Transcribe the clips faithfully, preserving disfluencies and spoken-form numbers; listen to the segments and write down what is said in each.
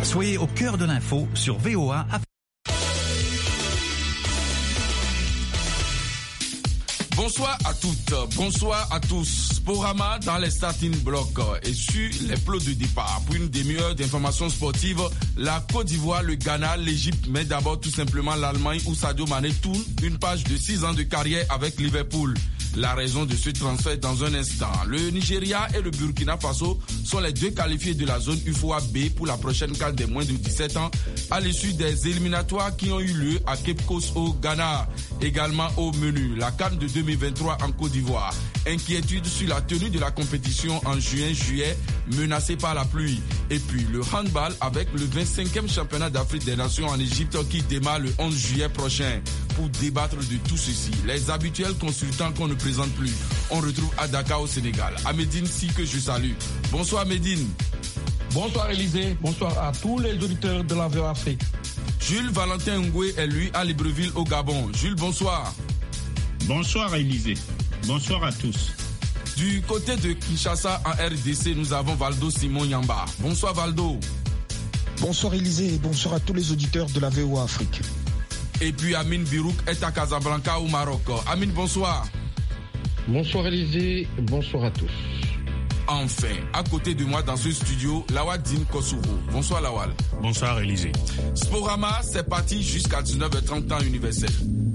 Soyez au cœur de l'info sur V O A. Bonsoir à toutes, bonsoir à tous. Sporama dans les starting blocks et sur les plots de départ. Pour une demi-heure d'informations sportives, la Côte d'Ivoire, le Ghana, l'Égypte, mais d'abord tout simplement l'Allemagne où Sadio Mané tourne une page de six ans de carrière avec Liverpool. La raison de ce transfert dans un instant. Le Nigeria et le Burkina Faso sont les deux qualifiés de la zone U F O A B pour la prochaine CAN des moins de dix-sept ans à l'issue des éliminatoires qui ont eu lieu à Cape Coast au Ghana. Également au menu, la CAN de deux mille vingt-trois en Côte d'Ivoire. Inquiétude sur la tenue de la compétition en juin-juillet menacée par la pluie. Et puis le handball avec le vingt-cinquième championnat d'Afrique des Nations en Égypte qui démarre le onze juillet prochain. Pour débattre de tout ceci, les habituels consultants qu'on ne présente plus, on retrouve à Dakar au Sénégal. Amédine Si que je salue. Bonsoir Amédine. Bonsoir Élisée, bonsoir à tous les auditeurs de la V O A Afrique. Jules Valentin Ngoué est lui à Libreville au Gabon. Jules, bonsoir. Bonsoir Élisée, bonsoir à tous. Du côté de Kinshasa en R D C, nous avons Valdo Simon Yamba. Bonsoir Valdo. Bonsoir Élisée et bonsoir à tous les auditeurs de la V O A Afrique. Et puis Amine Birouk est à Casablanca au Maroc. Amine, bonsoir. Bonsoir Élisée, bonsoir à tous. Enfin, à côté de moi dans ce studio, Lawal Dine Kosovo. Bonsoir Lawal. Bonsoir Élisée. Sporama, c'est parti jusqu'à dix-neuf heures trente temps universel.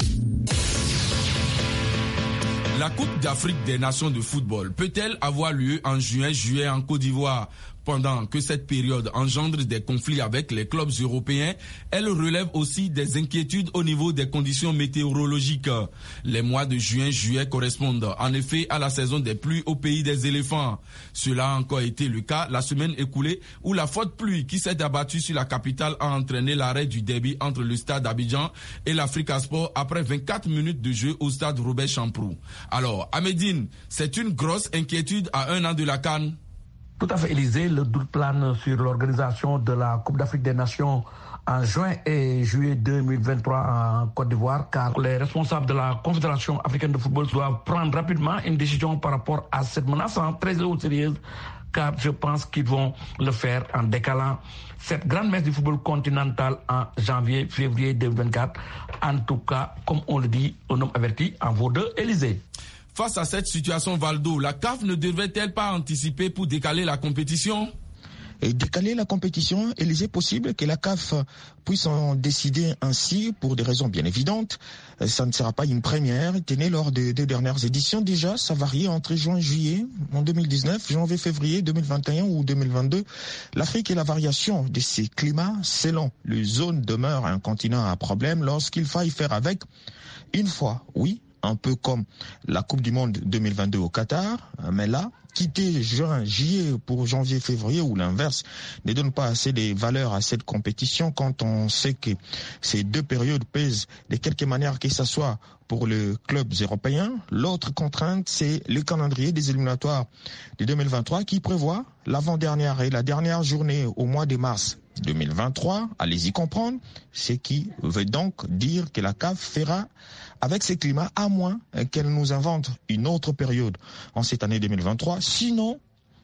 La Coupe d'Afrique des Nations de football peut-elle avoir lieu en juin-juillet en Côte d'Ivoire? Pendant que cette période engendre des conflits avec les clubs européens, elle relève aussi des inquiétudes au niveau des conditions météorologiques. Les mois de juin-juillet correspondent en effet à la saison des pluies au pays des éléphants. Cela a encore été le cas la semaine écoulée où la forte pluie qui s'est abattue sur la capitale a entraîné l'arrêt du derby entre le stade Abidjan et l'Africa Sport après vingt-quatre minutes de jeu au stade Robert Champrou. Alors, Amédine, c'est une grosse inquiétude à un an de la CAN? Tout à fait, Élisée, le doute plane sur l'organisation de la Coupe d'Afrique des Nations en juin et juillet deux mille vingt-trois en Côte d'Ivoire, car les responsables de la Confédération africaine de football doivent prendre rapidement une décision par rapport à cette menace très au sérieux, car je pense qu'ils vont le faire en décalant cette grande messe du football continental en janvier-février deux mille vingt-quatre. En tout cas, comme on le dit, un homme averti en vaut deux, Élisée. Face à cette situation, Valdo, la C A F ne devrait-elle pas anticiper pour décaler la compétition? Et décaler la compétition, il est possible que la C A F puisse en décider ainsi pour des raisons bien évidentes. Ça ne sera pas une première. Tenez, lors des deux dernières éditions déjà, ça variait entre juin et juillet en deux mille dix-neuf, janvier-février deux mille vingt et un ou deux mille vingt-deux. L'Afrique et la variation de ces climats selon les zones demeure un continent à problème lorsqu'il faille faire avec. Une fois, oui, un peu comme la Coupe du Monde deux mille vingt-deux au Qatar, mais là, quitter juin, juillet pour janvier, février ou l'inverse ne donne pas assez de valeur à cette compétition quand on sait que ces deux périodes pèsent de quelque manière que ce soit pour les clubs européens. L'autre contrainte, c'est le calendrier des éliminatoires de deux mille vingt-trois qui prévoit l'avant-dernière et la dernière journée au mois de mars deux mille vingt-trois. Allez-y comprendre, ce qui veut donc dire que la C A F fera avec ces climats, à moins qu'elle nous invente une autre période en cette année deux mille vingt-trois, sinon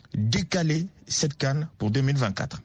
décaler cette CAN pour deux mille vingt-quatre.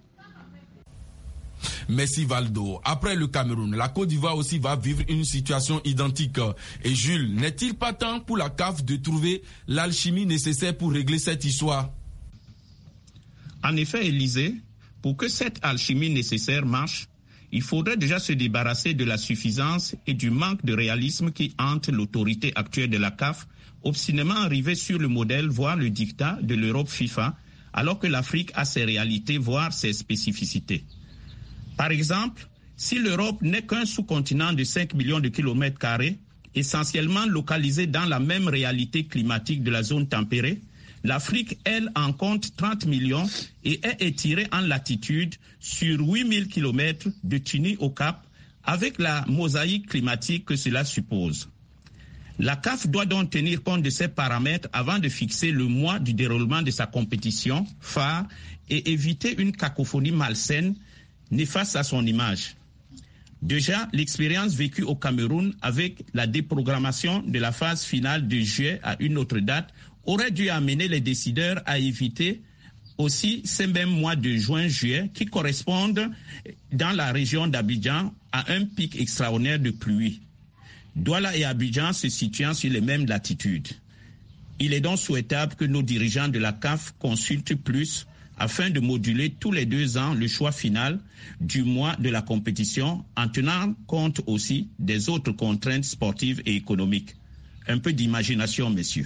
Merci Valdo. Après le Cameroun, la Côte d'Ivoire aussi va vivre une situation identique. Et Jules, n'est-il pas temps pour la C A F de trouver l'alchimie nécessaire pour régler cette histoire? En effet, Élisée, pour que cette alchimie nécessaire marche, il faudrait déjà se débarrasser de la suffisance et du manque de réalisme qui hante l'autorité actuelle de la C A F, obstinément arrivée sur le modèle, voire le dictat de l'Europe FIFA, alors que l'Afrique a ses réalités, voire ses spécificités. Par exemple, si l'Europe n'est qu'un sous-continent de cinq millions de kilomètres carrés, essentiellement localisé dans la même réalité climatique de la zone tempérée, l'Afrique, elle, en compte trente millions et est étirée en latitude sur huit mille kilomètres de Tunis au Cap, avec la mosaïque climatique que cela suppose. La C A F doit donc tenir compte de ces paramètres avant de fixer le mois du déroulement de sa compétition phare et éviter une cacophonie malsaine néfaste à son image. Déjà, l'expérience vécue au Cameroun avec la déprogrammation de la phase finale de juillet à une autre date aurait dû amener les décideurs à éviter aussi ces mêmes mois de juin-juillet qui correspondent dans la région d'Abidjan à un pic extraordinaire de pluie. Douala et Abidjan se situant sur les mêmes latitudes. Il est donc souhaitable que nos dirigeants de la C A F consultent plus afin de moduler tous les deux ans le choix final du mois de la compétition en tenant compte aussi des autres contraintes sportives et économiques. Un peu d'imagination, messieurs.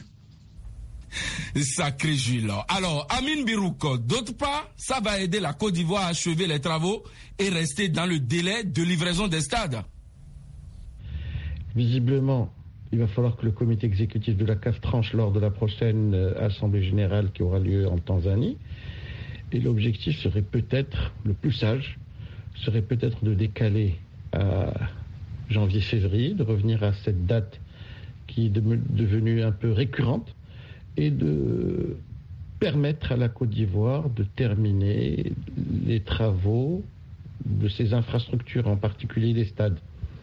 Sacré Jules. Alors, Amine Birouk, d'autre part, ça va aider la Côte d'Ivoire à achever les travaux et rester dans le délai de livraison des stades. Visiblement, il va falloir que le comité exécutif de la C A F tranche lors de la prochaine assemblée générale qui aura lieu en Tanzanie. Et l'objectif serait peut-être, le plus sage, serait peut-être de décaler à janvier-février, de revenir à cette date qui est devenue un peu récurrente et de permettre à la Côte d'Ivoire de terminer les travaux de ses infrastructures, en particulier les stades.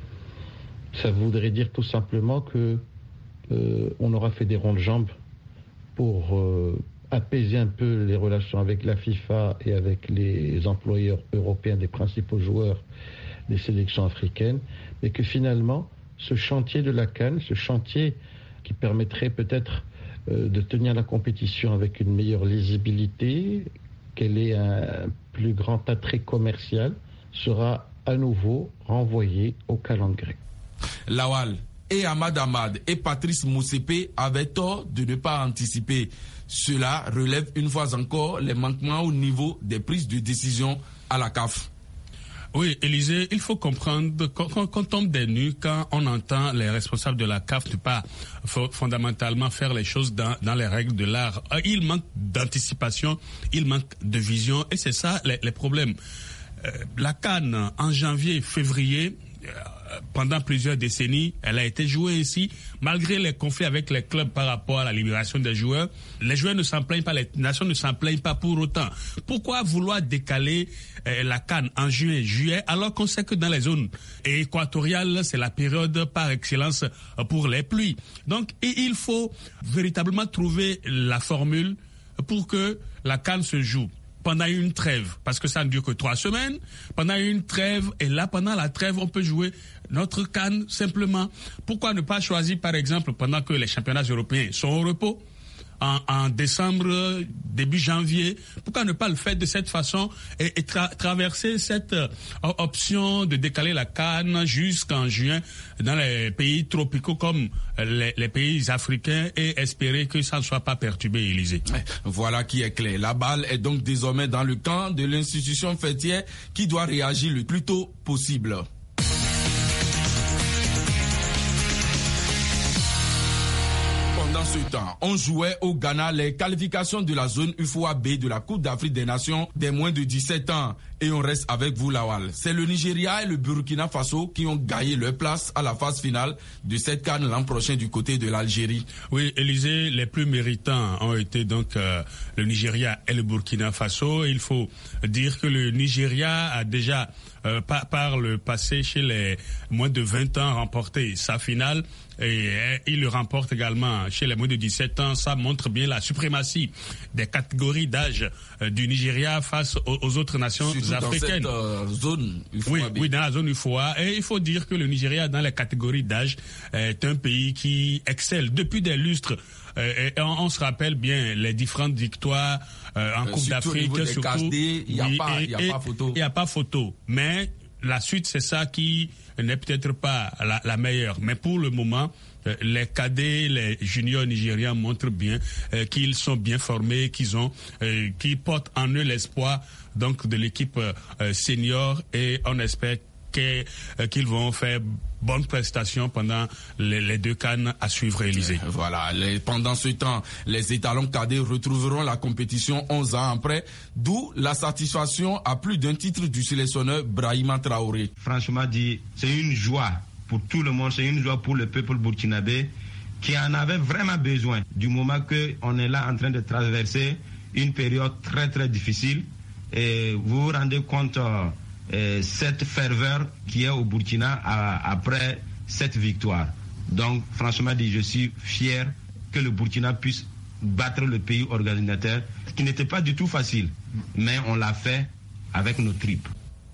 Ça voudrait dire tout simplement que euh, on aura fait des ronds de jambes pour euh, apaiser un peu les relations avec la FIFA et avec les employeurs européens des principaux joueurs des sélections africaines, mais que finalement, ce chantier de la CAN, ce chantier qui permettrait peut-être euh, de tenir la compétition avec une meilleure lisibilité, qu'elle ait un plus grand attrait commercial, sera à nouveau renvoyé au calendrier. Lawal et Ahmad Ahmad et Patrice Motsepe avaient tort de ne pas anticiper. Cela relève une fois encore les manquements au niveau des prises de décision à la C A F. Oui, Élisée, il faut comprendre qu'on tombe des nues quand on entend les responsables de la C A F ne pas fondamentalement faire les choses dans, dans les règles de l'art. Il manque d'anticipation, il manque de vision et c'est ça les, les problèmes. Euh, la CAN en janvier, février, euh, pendant plusieurs décennies, elle a été jouée ici, malgré les conflits avec les clubs par rapport à la libération des joueurs. Les joueurs ne s'en plaignent pas, les nations ne s'en plaignent pas pour autant. Pourquoi vouloir décaler euh, la CAN en juin, juillet, alors qu'on sait que dans les zones équatoriales, c'est la période par excellence pour les pluies. Donc, il faut véritablement trouver la formule pour que la CAN se joue pendant une trêve, parce que ça ne dure que trois semaines, pendant une trêve, et là, pendant la trêve, on peut jouer notre CAN simplement. Pourquoi ne pas choisir, par exemple, pendant que les championnats européens sont au repos, en, en décembre, début janvier, pourquoi ne pas le faire de cette façon et, et tra- traverser cette euh, option de décaler la CAN jusqu'en juin dans les pays tropicaux comme les, les pays africains et espérer que ça ne soit pas perturbé, Élysée. Voilà qui est clair. La balle est donc désormais dans le camp de l'institution fêtière qui doit réagir le plus tôt possible. Dans ce temps, on jouait au Ghana les qualifications de la zone U F O A B de la Coupe d'Afrique des Nations des moins de dix-sept ans. Et on reste avec vous, Lawal. C'est le Nigeria et le Burkina Faso qui ont gagné leur place à la phase finale de cette CAN l'an prochain du côté de l'Algérie. Oui, Élysée, les plus méritants ont été donc euh, le Nigeria et le Burkina Faso. Il faut dire que le Nigeria a déjà, euh, par, par le passé, chez les moins de vingt ans, remporté sa finale. Et, et il le remporte également chez les moins de dix-sept ans. Ça montre bien la suprématie des catégories d'âge euh, du Nigeria face aux, aux autres nations Surtout africaines. Dans cette euh, zone U F O A B. Oui, oui, dans la zone U F O A. Et il faut dire que le Nigeria, dans les catégories d'âge, est un pays qui excelle depuis des lustres. Euh, et on, on se rappelle bien les différentes victoires euh, en euh, Coupe d'Afrique. Surtout il n'y a, oui, pas, y a pas photo. Il n'y a pas photo. Mais la suite, c'est ça qui n'est peut-être pas la, la meilleure. Mais pour le moment, euh, les cadets, les juniors nigériens montrent bien euh, qu'ils sont bien formés, qu'ils ont, euh, qu'ils portent en eux l'espoir donc de l'équipe euh, senior, et on espère que, euh, qu'ils vont faire bonne prestation pendant les, les deux CAN à suivre, Élysée. Voilà. Les, pendant ce temps, les étalons cadets retrouveront la compétition onze ans après, d'où la satisfaction à plus d'un titre du sélectionneur Brahima Traoré. Franchement dit, c'est une joie pour tout le monde, c'est une joie pour le peuple burkinabé qui en avait vraiment besoin du moment qu'on est là en train de traverser une période très très difficile. Et vous vous rendez compte euh, Euh, cette ferveur qui est au Burkina à, après cette victoire. Donc franchement dit, je suis fier que le Burkina puisse battre le pays organisateur, ce qui n'était pas du tout facile. Mais on l'a fait avec nos tripes.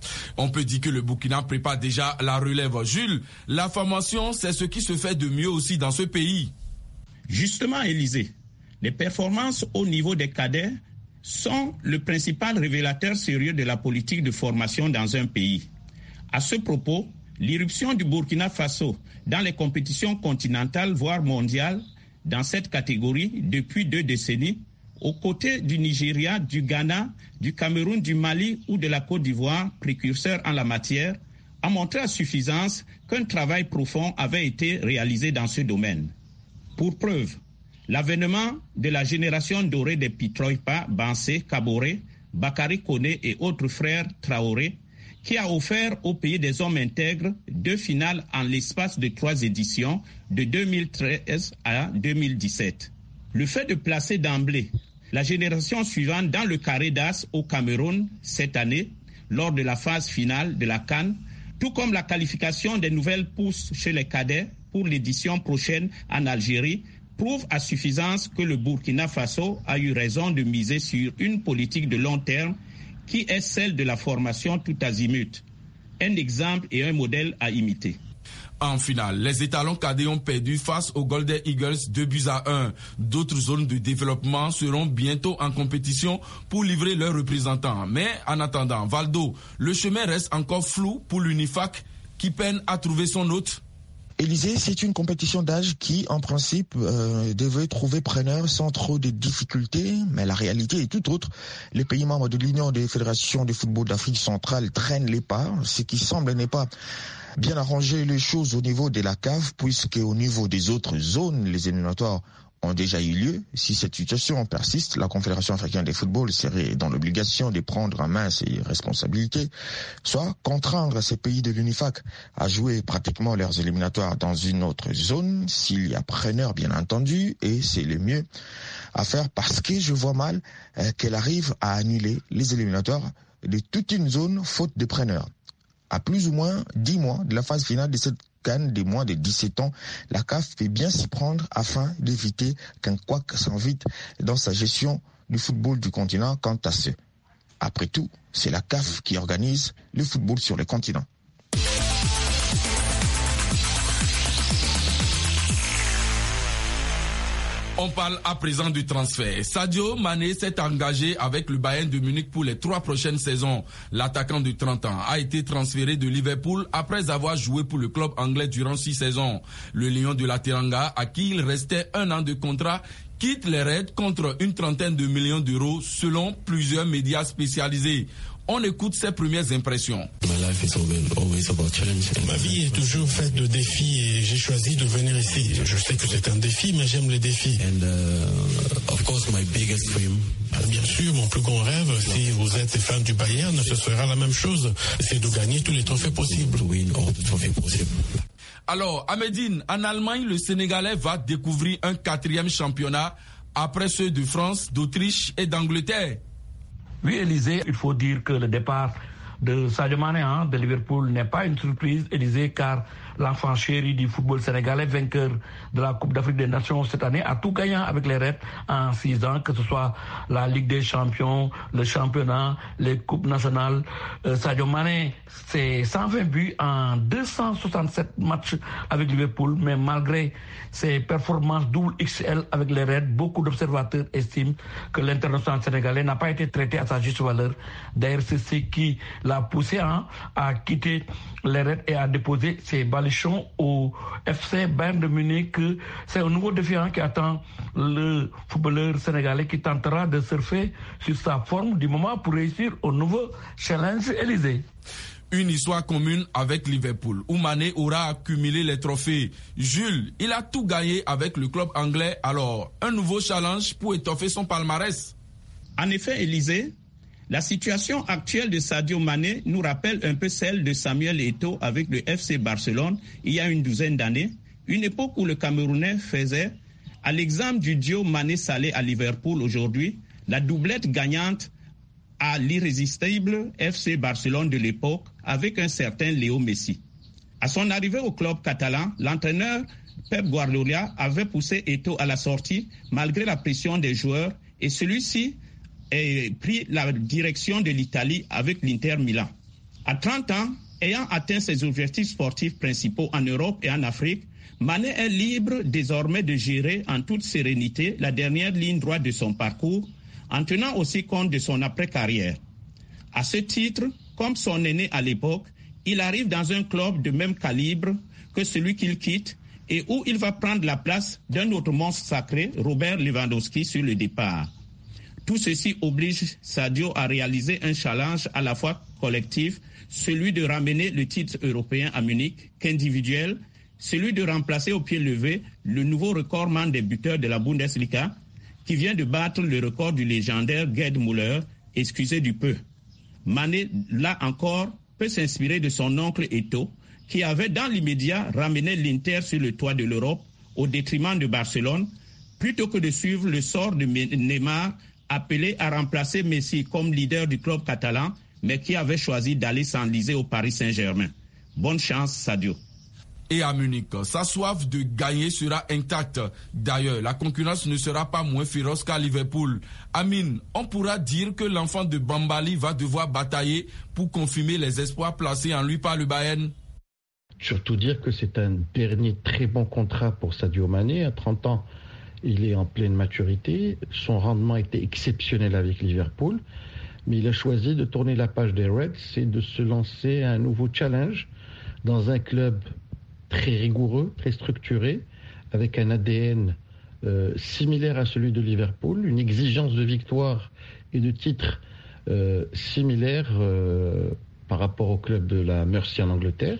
On peut dire que le Burkina prépare déjà la relève. Jules, la formation, c'est ce qui se fait de mieux aussi dans ce pays. Justement, Élysée, les performances au niveau des cadets sont le principal révélateur sérieux de la politique de formation dans un pays. À ce propos, l'irruption du Burkina Faso dans les compétitions continentales, voire mondiales, dans cette catégorie depuis deux décennies, aux côtés du Nigeria, du Ghana, du Cameroun, du Mali ou de la Côte d'Ivoire, précurseurs en la matière, a montré à suffisance qu'un travail profond avait été réalisé dans ce domaine. Pour preuve, l'avènement de la génération dorée des Pitroipa, Bansé, Kaboré, Bakary Koné et autres frères Traoré, qui a offert au pays des hommes intègres deux finales en l'espace de trois éditions, de deux mille treize à deux mille dix-sept. Le fait de placer d'emblée la génération suivante dans le carré d'as au Cameroun cette année, lors de la phase finale de la CAN, tout comme la qualification des nouvelles pousses chez les cadets pour l'édition prochaine en Algérie, prouve à suffisance que le Burkina Faso a eu raison de miser sur une politique de long terme qui est celle de la formation tout azimut. Un exemple et un modèle à imiter. En finale, les étalons cadets ont perdu face aux Golden Eagles deux buts à un. D'autres zones de développement seront bientôt en compétition pour livrer leurs représentants. Mais en attendant, Valdo, le chemin reste encore flou pour l'UNIFAC qui peine à trouver son hôte. Élysée, c'est une compétition d'âge qui, en principe, euh, devait trouver preneur sans trop de difficultés, mais la réalité est tout autre. Les pays membres de l'Union des fédérations de football d'Afrique centrale traînent les pas, ce qui semble n'est pas bien arranger les choses au niveau de la C A F, puisque au niveau des autres zones, les éliminatoires ont déjà eu lieu. Si cette situation persiste, la Confédération africaine de football serait dans l'obligation de prendre en main ses responsabilités, soit contraindre ces pays de l'UNIFAC à jouer pratiquement leurs éliminatoires dans une autre zone, s'il y a preneur bien entendu, et c'est le mieux à faire parce que je vois mal euh, qu'elle arrive à annuler les éliminatoires de toute une zone faute de preneur. À plus ou moins dix mois de la phase finale de cette CAN des moins de dix-sept ans, la C A F fait bien s'y prendre afin d'éviter qu'un couac s'invite dans sa gestion du football du continent quant à ce. Après tout, c'est la C A F qui organise le football sur le continent. On parle à présent du transfert. Sadio Mané s'est engagé avec le Bayern de Munich pour les trois prochaines saisons. L'attaquant de trente ans a été transféré de Liverpool après avoir joué pour le club anglais durant six saisons. Le Lion de la Teranga, à qui il restait un an de contrat, quitte les Reds contre une trentaine de millions d'euros selon plusieurs médias spécialisés. On écoute ses premières impressions. Ma vie est toujours faite de défis et j'ai choisi de venir ici. Je sais que c'est un défi, mais j'aime les défis. And, uh, of course, my biggest dream. Bien sûr, mon plus grand rêve, si vous êtes fan du Bayern, ce sera la même chose. C'est de gagner tous les trophées possibles. Alors, à Médine, en Allemagne, le Sénégalais va découvrir un quatrième championnat après ceux de France, d'Autriche et d'Angleterre. Oui, Élysée, il faut dire que le départ de Sadio Mané hein, de Liverpool n'est pas une surprise, Élysée, car l'enfant chéri du football sénégalais, vainqueur de la Coupe d'Afrique des Nations cette année, a tout gagné avec les Reds en six ans, que ce soit la Ligue des Champions, le championnat, les Coupes nationales. Euh, Sadio Mané, c'est cent vingt buts en deux cent soixante-sept matchs avec Liverpool, mais malgré ses performances double X L avec les Reds, beaucoup d'observateurs estiment que l'international sénégalais n'a pas été traité à sa juste valeur. D'ailleurs, c'est ce qui l'a poussé hein, à quitter les Reds et à déposer ses balichons au F C Bayern de Munich. C'est un nouveau défi hein, qui attend le footballeur sénégalais qui tentera de surfer sur sa forme du moment pour réussir au nouveau challenge Élysée. Une histoire commune avec Liverpool, où Mané aura accumulé les trophées. Jules, il a tout gagné avec le club anglais, alors un nouveau challenge pour étoffer son palmarès. En effet, Élysée, la situation actuelle de Sadio Mané nous rappelle un peu celle de Samuel Eto'o avec le F C Barcelone il y a une douzaine d'années, une époque où le Camerounais faisait, à l'exemple du duo Mané-Salé à Liverpool aujourd'hui, la doublette gagnante à l'irrésistible F C Barcelone de l'époque avec un certain Léo Messi. À son arrivée au club catalan, l'entraîneur Pep Guardiola avait poussé Eto'o à la sortie malgré la pression des joueurs et celui-ci a pris la direction de l'Italie avec l'Inter Milan. À trente ans, ayant atteint ses objectifs sportifs principaux en Europe et en Afrique, Mané est libre désormais de gérer en toute sérénité la dernière ligne droite de son parcours, en tenant aussi compte de son après-carrière. À ce titre, comme son aîné à l'époque, il arrive dans un club de même calibre que celui qu'il quitte et où il va prendre la place d'un autre monstre sacré, Robert Lewandowski, sur le départ. Tout ceci oblige Sadio à réaliser un challenge à la fois collectif, celui de ramener le titre européen à Munich, qu'individuel, celui de remplacer au pied levé le nouveau recordman des buteurs de la Bundesliga, qui vient de battre le record du légendaire Gerd Müller, excusez du peu. Mané, là encore, peut s'inspirer de son oncle Eto'o, qui avait dans l'immédiat ramené l'Inter sur le toit de l'Europe au détriment de Barcelone, plutôt que de suivre le sort de Neymar, appelé à remplacer Messi comme leader du club catalan, mais qui avait choisi d'aller s'enliser au Paris Saint-Germain. Bonne chance, Sadio. Et à Munich, sa soif de gagner sera intacte. D'ailleurs, la concurrence ne sera pas moins féroce qu'à Liverpool. Amine, on pourra dire que l'enfant de Bambali va devoir batailler pour confirmer les espoirs placés en lui par le Bayern. Surtout dire que c'est un dernier très bon contrat pour Sadio Mané. À trente ans, il est en pleine maturité. Son rendement était exceptionnel avec Liverpool. Mais il a choisi de tourner la page des Reds et de se lancer à un nouveau challenge dans un club très rigoureux, très structuré, avec un A D N euh, similaire à celui de Liverpool, une exigence de victoire et de titre euh, similaire euh, par rapport au club de la Mercy en Angleterre.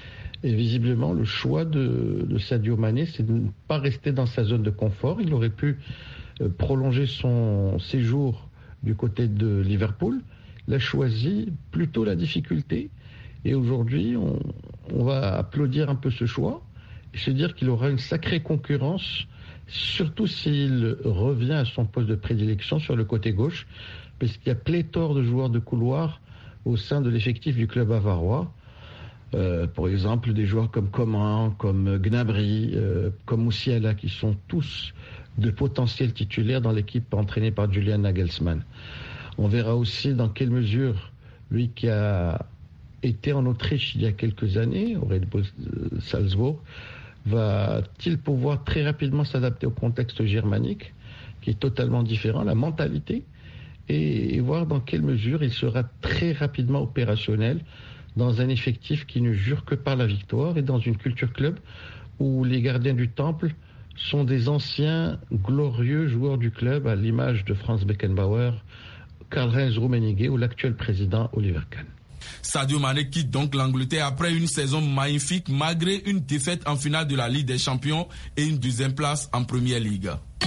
Et visiblement, le choix de, de Sadio Mané, c'est de ne pas rester dans sa zone de confort. Il aurait pu euh, prolonger son séjour du côté de Liverpool. Il a choisi plutôt la difficulté. Et aujourd'hui, on, on va applaudir un peu ce choix et se dire qu'il aura une sacrée concurrence, surtout s'il revient à son poste de prédilection sur le côté gauche, parce qu'il y a pléthore de joueurs de couloir au sein de l'effectif du club bavarois. Euh, par exemple, des joueurs comme Coman, comme Gnabry, euh, comme Musiala, qui sont tous de potentiels titulaires dans l'équipe entraînée par Julian Nagelsmann. On verra aussi dans quelle mesure, lui qui a été en Autriche il y a quelques années, au Red Bull Salzbourg, va-t-il pouvoir très rapidement s'adapter au contexte germanique, qui est totalement différent, la mentalité, et, et voir dans quelle mesure il sera très rapidement opérationnel dans un effectif qui ne jure que par la victoire et dans une culture club où les gardiens du temple sont des anciens glorieux joueurs du club, à l'image de Franz Beckenbauer, Karl-Heinz Rummenigge ou l'actuel président Oliver Kahn. Sadio Mané quitte donc l'Angleterre après une saison magnifique malgré une défaite en finale de la Ligue des Champions et une deuxième place en Première Ligue.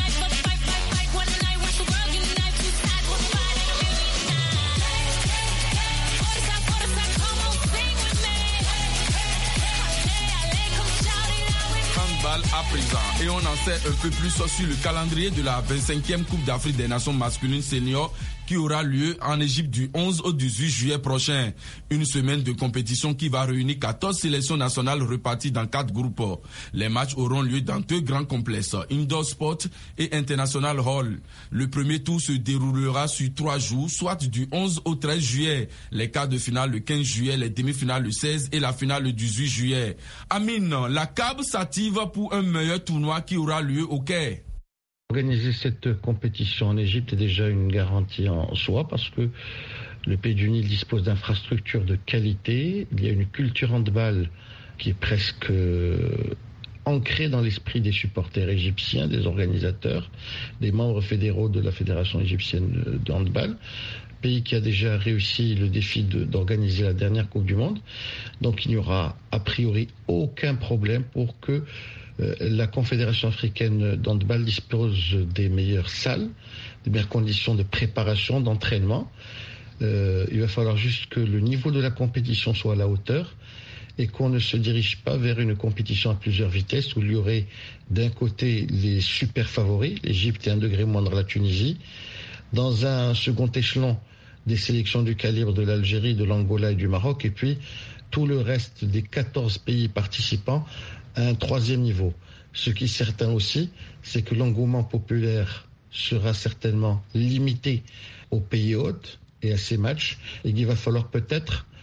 À présent, et on en sait un peu plus sur le calendrier de la vingt-cinquième Coupe d'Afrique des Nations masculines seniors qui aura lieu en Égypte du onze au dix-huit juillet prochain. Une semaine de compétition qui va réunir quatorze sélections nationales reparties dans quatre groupes. Les matchs auront lieu dans deux grands complexes, Indoor Sport et International Hall. Le premier tour se déroulera sur trois jours, soit du onze au treize juillet. Les quarts de finale le quinze juillet, les demi-finales le seize et la finale le dix-huit juillet. Amine, la C A B s'active pour un meilleur tournoi qui aura lieu au Caire. Organiser cette compétition en Égypte est déjà une garantie en soi parce que le Pays du Nil dispose d'infrastructures de qualité. Il y a une culture handball qui est presque ancrée dans l'esprit des supporters égyptiens, des organisateurs, des membres fédéraux de la Fédération égyptienne de handball. Pays qui a déjà réussi le défi de, d'organiser la dernière Coupe du Monde. Donc il n'y aura a priori aucun problème pour que euh, la Confédération africaine d'handball dispose des meilleures salles, des meilleures conditions de préparation, d'entraînement. Euh, il va falloir juste que le niveau de la compétition soit à la hauteur et qu'on ne se dirige pas vers une compétition à plusieurs vitesses où il y aurait d'un côté les super favoris, l'Égypte et un degré moindre la Tunisie, dans un second échelon des sélections du calibre de l'Algérie, de l'Angola et du Maroc, et puis tout le reste des quatorze pays participants à un troisième niveau. Ce qui est certain aussi, c'est que l'engouement populaire sera certainement limité aux pays hôtes et à ces matchs, et qu'il va falloir peut-être